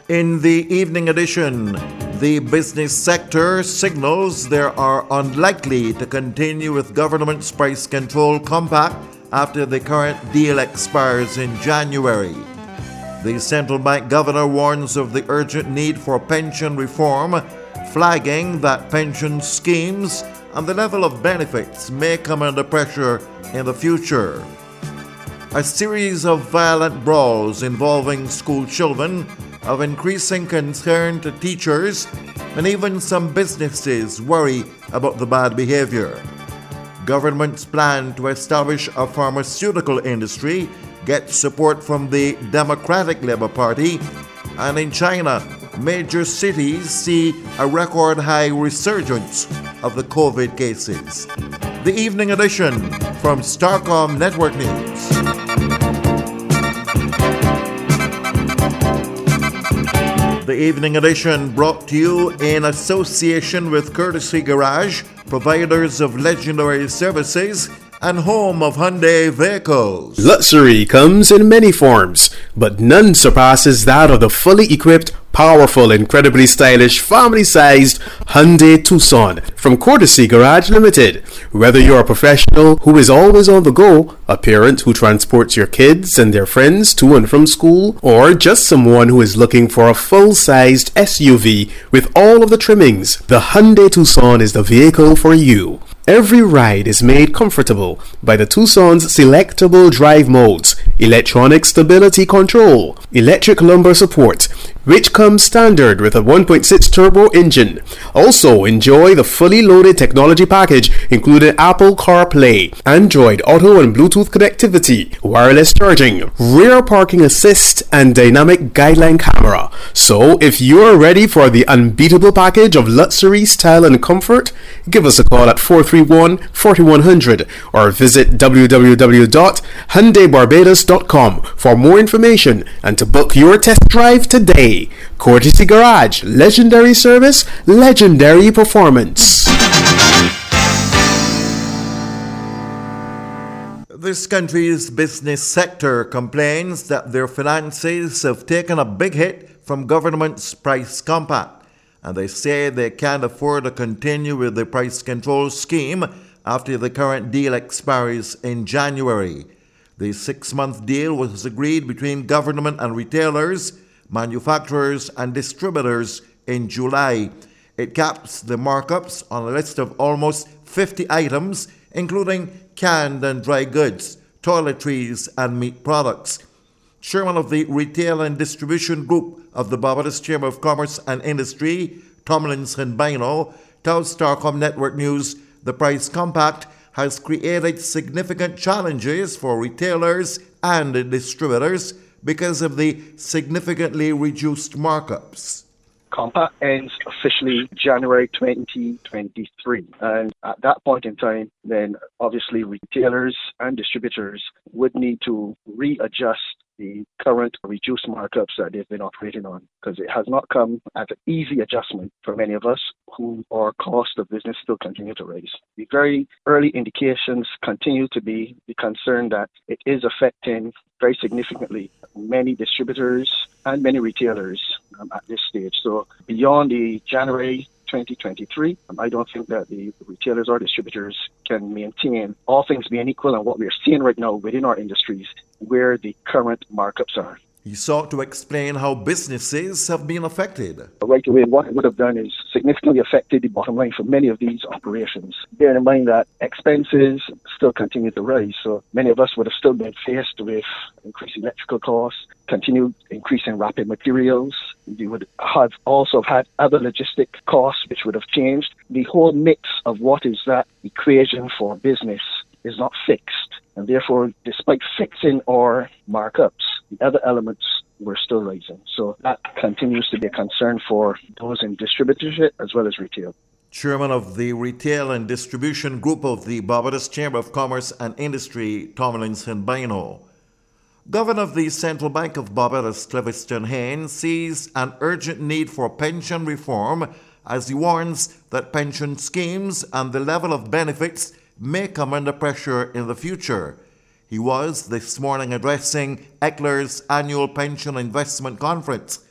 In the evening edition, the business sector signals they are unlikely to continue with government's price control compact after the current deal expires in January. The central bank governor warns of the urgent need for pension reform, flagging that pension schemes and the level of benefits may come under pressure in the future. A series of violent brawls involving school children of increasing concern to teachers, and even some businesses worry about the bad behavior. Government's plan to establish a pharmaceutical industry gets support from the Democratic Labour Party, and in China, major cities see a record high resurgence of the COVID cases. The evening edition from Starcom Network News. The evening edition brought to you in association with Courtesy Garage, providers of legendary services and home of Hyundai vehicles. Luxury comes in many forms, but none surpasses that of the fully equipped, powerful, incredibly stylish, family-sized Hyundai Tucson from Courtesy Garage Limited. Whether you're a professional who is always on the go, a parent who transports your kids and their friends to and from school, or just someone who is looking for a full-sized SUV with all of the trimmings, the Hyundai Tucson is the vehicle for you. Every ride is made comfortable by the Tucson's selectable drive modes, electronic stability control, electric lumbar support, which comes standard with a 1.6 turbo engine. Also enjoy the fully loaded technology package including Apple CarPlay, Android Auto and Bluetooth connectivity, wireless charging, rear parking assist, and dynamic guideline camera. So if you're ready for the unbeatable package of luxury, style, and comfort, give us a call at 431-4100 or visit www.hyundaibarbados.com for more information and to book your test drive today. Courtesy Garage, legendary service, legendary performance. This country's business sector complains that their finances have taken a big hit from government's price compact, and they say they can't afford to continue with the price control scheme after the current deal expires in January. The 6-month deal was agreed between government and retailers, manufacturers and distributors in July. It caps the markups on a list of almost 50 items, including canned and dry goods, toiletries and meat products. Chairman of the Retail and Distribution Group of the Barbados Chamber of Commerce and Industry, Tomlinson Bino, tells Starcom Network News the price compact has created significant challenges for retailers and distributors because of the significantly reduced markups. Compact ends officially January 2023. And at that point in time, then obviously retailers and distributors would need to readjust the current reduced markups that they've been operating on, because it has not come as an easy adjustment for many of us who our cost of business still continue to rise. The very early indications continue to be the concern that it is affecting very significantly many distributors and many retailers at this stage. So beyond the January 2023, I don't think that the retailers or distributors can maintain, all things being equal, and what we're seeing right now within our industries, where the current markups are. He sought to explain how businesses have been affected. Right away, what it would have done is significantly affected the bottom line for many of these operations. Bearing in mind that expenses still continue to rise, so many of us would have still been faced with increasing electrical costs, continued increase in rapid materials. We would have also had other logistic costs which would have changed. The whole mix of what is that equation for business is not fixed. And therefore, despite fixing our markups, the other elements were still rising. So that continues to be a concern for those in distributorship as well as retail. Chairman of the Retail and Distribution Group of the Barbados Chamber of Commerce and Industry, Tomlinson Bino. Governor of the Central Bank of Barbados, Cleviston Haynes, sees an urgent need for pension reform as he warns that pension schemes and the level of benefits may come under pressure in the future. He was this morning addressing ECLR's annual pension investment conference.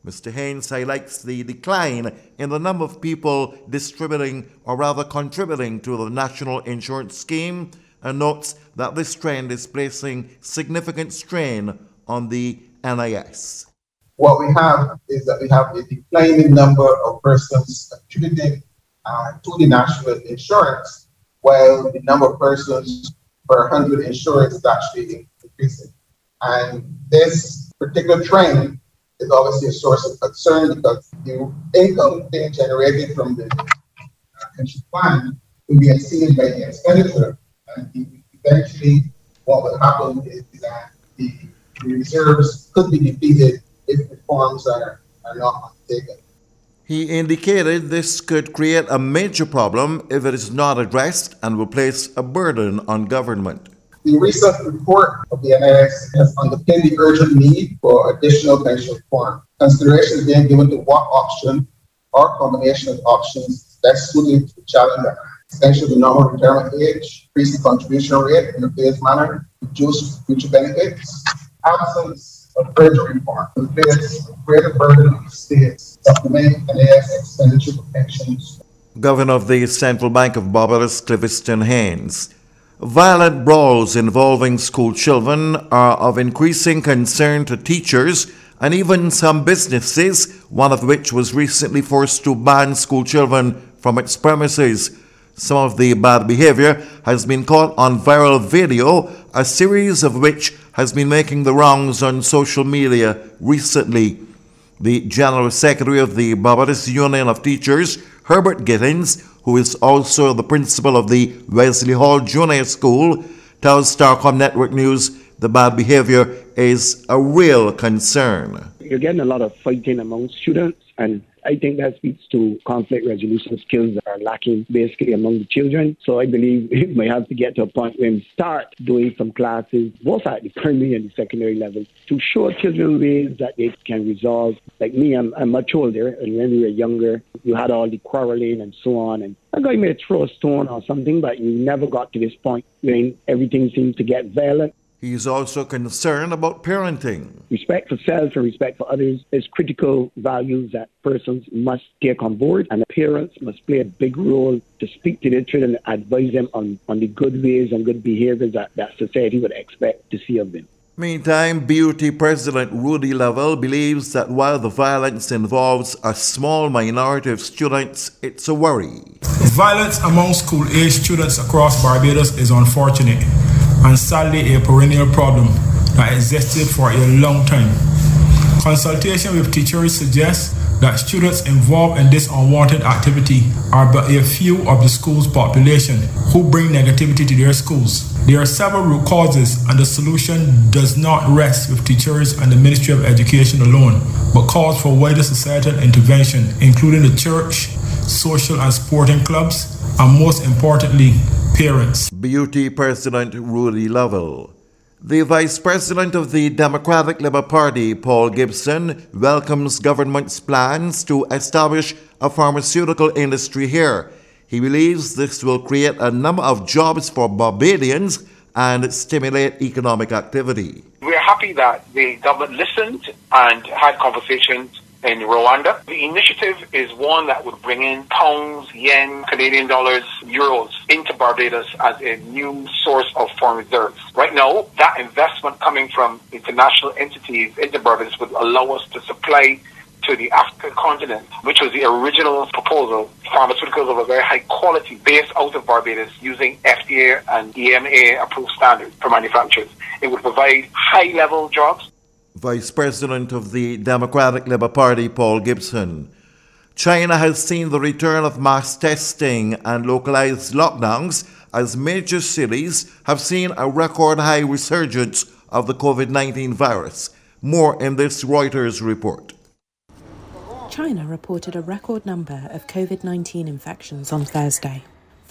Mr. Haynes highlights the decline in the number of people distributing or rather contributing to the National Insurance Scheme and notes that this trend is placing significant strain on the NIS. What we have is that we have a declining number of persons contributing to the national insurance, while the number of persons per 100 insurance is actually increasing. And this particular trend is obviously a source of concern because the income being generated from the pension plan will be exceeded by the expenditure. And eventually, what will happen is that the reserves could be depleted if reforms are not taken. He indicated this could create a major problem if it is not addressed and will place a burden on government. The recent report of the NIS has underpinned the urgent need for additional pension reform. Consideration is being given to what option or combination of options best suited to the challenge at hand. Extension of the normal retirement age, increase the contribution rate in a phased manner, reduce future benefits, absence of urgent reform, will place a greater burden on the states, supplement NIS expenditure for pensions. Governor of the Central Bank of Barbados, Cliviston Haynes. Violent brawls involving school children are of increasing concern to teachers and even some businesses, one of which was recently forced to ban school children from its premises. Some of the bad behavior has been caught on viral video, a series of which has been making the rounds on social media recently. The General Secretary of the Barbados Union of Teachers, Herbert Gittins, who is also the principal of the Wesley Hall Junior School, tells Starcom Network News the bad behavior is a real concern. You're getting a lot of fighting among students, and I think that speaks to conflict resolution skills that are lacking basically among the children. So I believe we might have to get to a point where we start doing some classes, both at the primary and the secondary level, to show children ways that they can resolve. Like me, I'm much older, and when we were younger, you had all the quarreling and so on. And a guy may throw a stone or something, but you never got to this point when everything seems to get violent. He is also concerned about parenting. Respect for self and respect for others is critical values that persons must take on board, and parents must play a big role to speak to their children and advise them on the good ways and good behaviors that society would expect to see of them. Meantime, BUT President Rudy Lovell believes that while the violence involves a small minority of students, it's a worry. Violence among school-age students across Barbados is unfortunate and sadly a perennial problem that existed for a long time. Consultation with teachers suggests that students involved in this unwanted activity are but a few of the school's population who bring negativity to their schools. There are several root causes, and the solution does not rest with teachers and the Ministry of Education alone, but calls for wider societal intervention, including the church, social and sporting clubs, and most importantly, parents. BUT President Rudy Lovell. The Vice President of the Democratic Labour Party, Paul Gibson, welcomes government's plans to establish a pharmaceutical industry here. He believes this will create a number of jobs for Barbadians and stimulate economic activity. We're happy that the government listened and had conversations in Rwanda. The initiative is one that would bring in pounds, yen, Canadian dollars, euros into Barbados as a new source of foreign reserves. Right now, that investment coming from international entities into Barbados would allow us to supply to the African continent, which was the original proposal, pharmaceuticals of a very high quality based out of Barbados using FDA and EMA approved standards for manufacturers. It would provide high level jobs. Vice President of the Democratic Labour Party, Paul Gibson. China has seen the return of mass testing and localized lockdowns as major cities have seen a record high resurgence of the COVID-19 virus. More in this Reuters report. China reported a record number of COVID-19 infections on Thursday.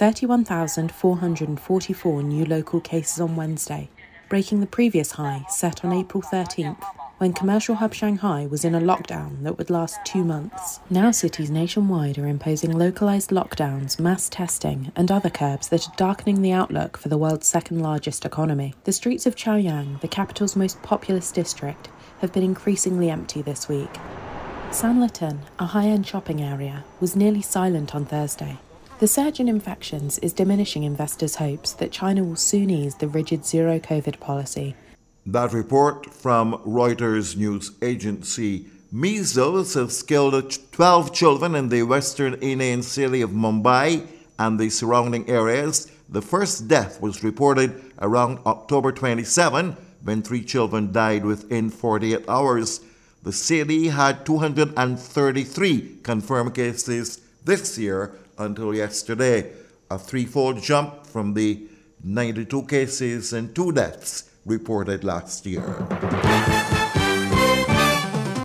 31,444 new local cases on Wednesday, breaking the previous high set on April 13th, when commercial hub Shanghai was in a lockdown that would last 2 months. Now cities nationwide are imposing localized lockdowns, mass testing, and other curbs that are darkening the outlook for the world's second largest economy. The streets of Chaoyang, the capital's most populous district, have been increasingly empty this week. Sanlitun, a high-end shopping area, was nearly silent on Thursday. The surge in infections is diminishing investors' hopes that China will soon ease the rigid zero-COVID policy. That report from Reuters news agency. Measles has killed 12 children in the western Indian city of Mumbai and the surrounding areas. The first death was reported around October 27, when 3 children died within 48 hours. The city had 233 confirmed cases this year until yesterday, a threefold jump from the 92 cases and 2 deaths reported last year.